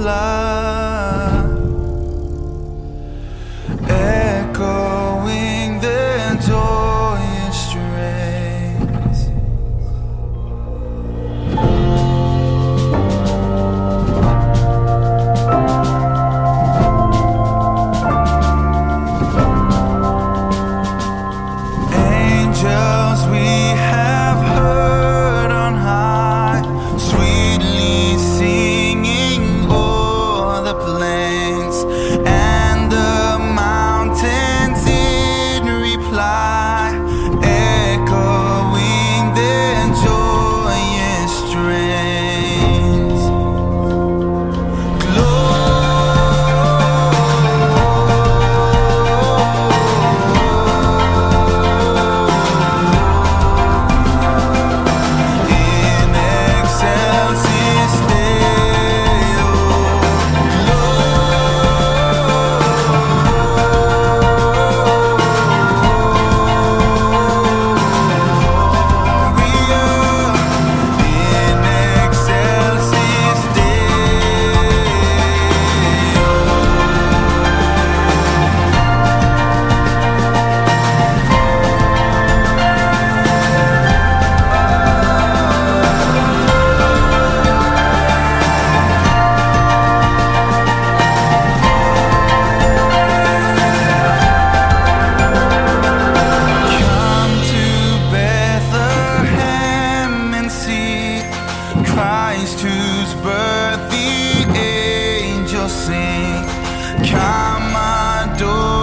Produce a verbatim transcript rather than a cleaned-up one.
reply, echoing their joyous strains. Angels we have heard on high, sweetly singing o'er the plains and the mountains in reply, echoing their joyous strains. In excelsis Deo, Gloria, in excelsis Deo. Come to Bethlehem and see Christ, whose birth the angels sing. Come adore